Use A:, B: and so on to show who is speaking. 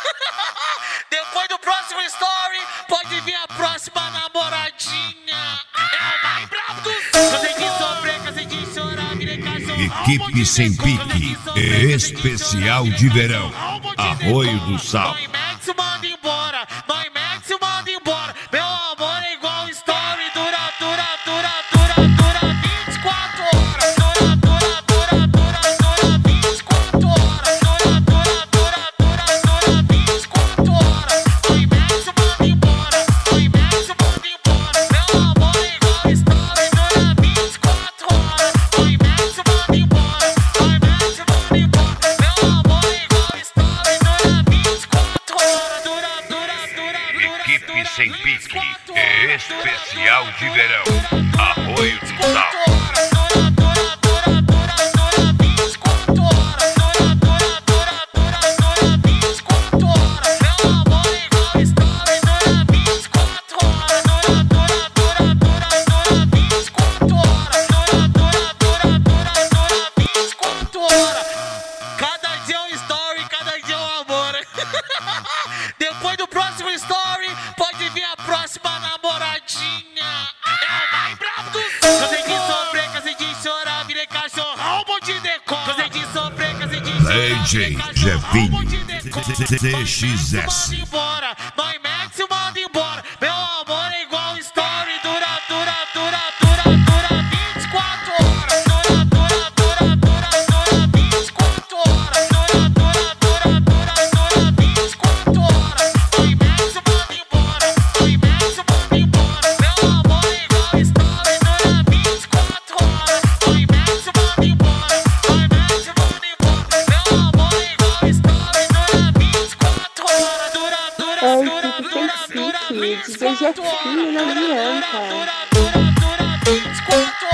A: Depois do próximo story, pode vir a próxima namoradinha. É o mais brabo do sul. Cansei de sofrer, cansei de chorar, virei cachorro.
B: Equipe Sem Pique, especial de verão, Arroio do Sal.
A: Mãe Max manda embora, mãe Max manda embora. Meu amor é igual story, dura 24 horas. Dura 24 horas. Dura 24 horas. Mãe Max manda embora, mãe Max manda embora. Meu amor é igual story, dura 24 horas. Mãe Max manda embora, mãe Max manda embora. Meu amor é igual story, dura 24 horas.
B: Equipe Sem Pique, especial de verão, Arroio do Sal. Cada dia um story, cada dia um amor. Depois do próximo story, pode vir a próxima namoradinha. É o mais brabo do sul. Cansei de sofrer, cansei de chorar, virei cachorrão, bom de decor. Cansei de sofrer, cansei de chorar, DJ Jefinho, TXS.
A: Embora, mãe Max manda embora. Meu amor é igual story, dura 24 horas. Dura 24 horas. Dura 24 horas. Mãe Max manda embora, mãe Max manda embora. Meu amor é igual story, dura 24 horas. Mãe Max manda embora, mãe Max manda embora. Meu amor é igual story, dura 24 horas.
C: Equipe Sem Pique, DJ Jefinho, não adianta.
A: Dura 24 horas.